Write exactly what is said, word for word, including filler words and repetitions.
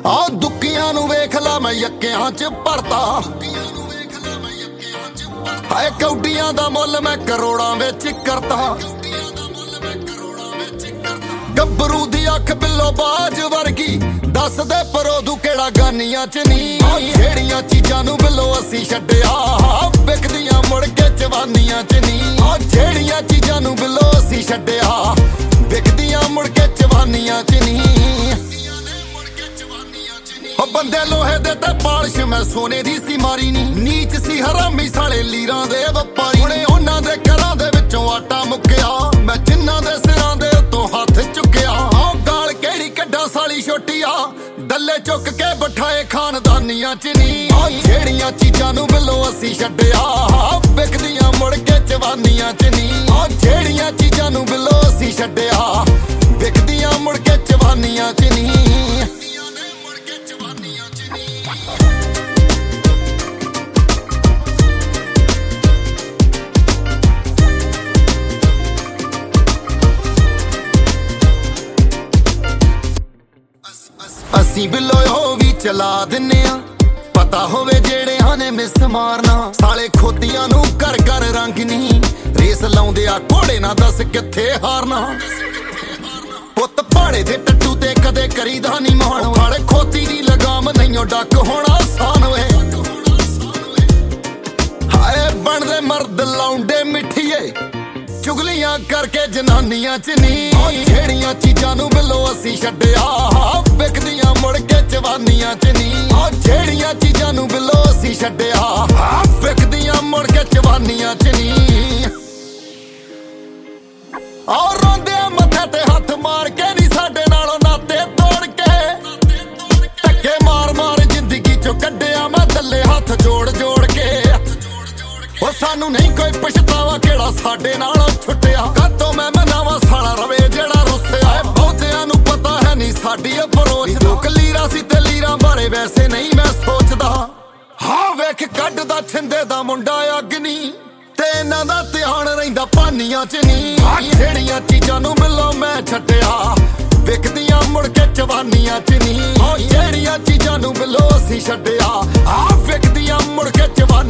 ਆ ਦੁੱਕੀਆਂ ਨੂੰ ਵੇਖ ਲਾ ਮੈਂ ਯੱਕਿਆਂ ਚ ਭਰਤਾ, ਹਾਏ ਕੌਡੀਆਂ ਦਾ ਮੁੱਲ ਮੈਂ ਕਰੋੜਾਂ ਵਿੱਚ ਕਰਤਾ। ਗੱਭਰੂ ਦੀ ਅੱਖ ਬਿੱਲੋ ਬਾਜ ਵਰਗੀ, ਦੱਸਦੇ ਪਰੋਦੂ ਕਿਹੜਾ ਗਾਨੀਆਂ ਚ ਨੀ। ਜਿਹੜੀਆਂ ਚੀਜ਼ਾਂ ਨੂੰ ਬਿੱਲੋ ਅਸੀਂ ਛੱਡਿਆ, ਵਿਕਦੀਆਂ ਮੁੜ ਕੇ ਜਵਾਨੀਆਂ ਚ ਨੀ। ਜਿਹੜੀਆਂ ਚੀਜ਼ਾਂ ਨੂੰ ਬਿੱਲੋ ਅਸੀਂ ਛੱਡਿਆ, ਵਿਕਦੀਆਂ ਮੁੜ ਕੇ ਜਵਾਨੀਆਂ ਚ ਨੀ। ਉਹ ਬੰਦੇ ਲੋਹੇ ਦੇ ਤੇ ਪਾਲਿਸ਼ ਮੈਂ ਸੋਨੇ ਦੀ ਸੀ ਮਾਰੀ ਨੀ। ਨੀਚ ਸੀ ਹਰਾਮੀ ਸਾਲੇ ਲੀਰਾਂ ਦੇ ਵਪਾਰੀ, ਹੁਣੇ ਉਹਨਾਂ ਦੇ ਘਰਾਂ ਦੇ ਵਿੱਚੋਂ ਆਟਾ ਮੁੱਕਿਆ, ਮੈਂ ਜਿੰਨਾਂ ਦੇ ਸਿਰਾਂ ਦੇ ਉੱਤੋਂ ਹੱਥ ਚੁੱਕਿਆ। ਆਹ ਗਾਲ ਕਿਹੜੀ ਕੱਢਾਂ ਸਾਲੀ ਛੋਟੀ ਆ, ਦੱਲੇ ਚੁੱਕ ਕੇ ਬਿਠਾਏ ਖਾਨਦਾਨੀਆਂ ਚ ਨੀ। ਜਿਹੜੀਆਂ ਚੀਜ਼ਾਂ ਨੂੰ ਬਿੱਲੋ ਅਸੀਂ ਛੱਡਿਆ, ਵਿਕਦੀਆਂ ਮੁੜ ਕੇ ਜਵਾਨੀਆਂ ਚ ਨੀ। ਜਿਹੜੀਆਂ ਚੀਜ਼ਾਂ ਨੂੰ ਬਿੱਲੋ ਅਸੀਂ ਛੱਡਿਆ, ਵਿਕਦੀਆਂ ਮੁੜ ਕੇ ਜਵਾਨੀਆਂ ਚ ਨੀ। ਅਸੀਂ ਬਿੱਲੋ ਉਹ ਵੀ ਚਲਾ ਦਿੰਨੇ ਆ, ਪਤਾ ਹੋਵੇ ਜਿਹੜਿਆਂ ਨੇ ਮਿਸ ਮਾਰਨਾ। ਸਾਲੇ ਖੋਤੀਆਂ ਨੂੰ ਕਰ ਕਰ ਰੰਗ ਨਹੀਂ, ਰੇਸ ਲਾਉਂਦੇ ਆ ਘੋੜੇ ਨਾ, ਦੱਸ ਕਿੱਥੇ ਹਾਰਨਾ। ਪੁੱਤ ਪਾੜੇ ਦੇ ਟੱਟੂ ਤੇ ਕਦੇ ਕਰੀਦਾ ਨਹੀਂ ਮਾਣ, ਵਾਲੇ ਖੋਤੀ ਦੀ ਲਗਾਮ ਨਹੀਂਓ ਡੱਕ ਹੋਣਾ ਆਸਾਨ ਵੇ। ਹਾਏ ਬਣਦੇ ਮਰਦ ਲਾਉਂਦੇ ਮਿੱਠੀਏ, ਚੁਗਲੀਆਂ ਕਰਕੇ ਜਨਾਨੀਆਂ ਚ ਨੀ। ਜਿਹੜੀਆਂ ਚੀਜ਼ਾਂ ਨੂੰ ਬਿੱਲੋ ਅਸੀਂ ਛੱਡਿਆ, ਵਿਕਦੀਆਂ ਮੁੜ ਕੇ ਜਵਾਨੀਆਂ ਚ ਨੀ। ਜਿਹੜੀਆਂ ਚੀਜ਼ਾਂ ਨੂੰ ਬਿੱਲੋ ਅਸੀਂ ਛੱਡਿਆ, ਵਿਕਦੀਆਂ ਮੁੜ ਕੇ ਜਵਾਨੀਆਂ ਚ ਨੀ। ਆਹ ਰੋਂਦੇ ਆ ਮੱਥੇ ਤੇ ਹੱਥ ਮਾਰ ਕੇ ਨੀ, ਸਾਡੇ ਨਾਲੋਂ ਨਾਤੇ ਤੋੜ ਕੇ। ਧੱਕੇ ਮਾਰ ਮਾਰ ਜ਼ਿੰਦਗੀ ਚੋਂ ਕੱਢਿਆ ਮੈਂ ਦੱਲੇ ਹੱਥ ਜੋੜ ਜੋੜ ਕੇ। ਉਹ ਸਾਨੂੰ ਨਹੀਂ ਕੋਈ ਪਛਤਾਵਾ ਕਿਹੜਾ ਸਾਡੇ ਨਾਲੋਂ ਛੁੱਟਿਆ, ਕਾਤੋਂ ਮੈਂ ਮਨਾਵਾਂ ਸਾਲਾ ਰਵੇ ਜਿਹੜਾ ਰੁੱਸਿਆ। ਬਹੁਤਿਆਂ ਨੂੰ ਪਤਾ ਹੈ ਨਹੀਂ ਸਾਡੀ ਅਪਰੋਚ, ਲੋਕ ਲੀਰਾ ਸੀ ਤੇ ਲੀਰਾਂ ਬਾਰੇ ਵੈਸੇ ਨਹੀਂ ਮੈਂ ਸੋਚਦਾ। ਹਾਂ ਵੇਖ ਕੱਢਦਾ ਛਿੰਦੇ ਦਾ ਮੁੰਡਾ ਅਗਨੀ, ਤੇ ਇਹਨਾਂ ਦਾ ਧਿਆਨ ਰਹਿੰਦਾ ਪਾਨੀਆਂ ਚ ਨੀ। ਜਿਹੜੀਆਂ ਚੀਜ਼ਾਂ ਨੂੰ ਬਿੱਲੋ ਮੈਂ ਛੱਡਿਆ, ਵਿਕਦੀਆਂ ਮੁੜ ਕੇ ਜਵਾਨੀਆਂ ਚ ਨੀ। ਜਿਹੜੀਆਂ ਚੀਜ਼ਾਂ ਨੂੰ ਬਿੱਲੋ ਅਸੀਂ ਛੱਡਿਆ, ਆ ਵਿਕਦੀਆਂ ਮੁੜ ਕੇ ਜਵਾਨੀਆਂ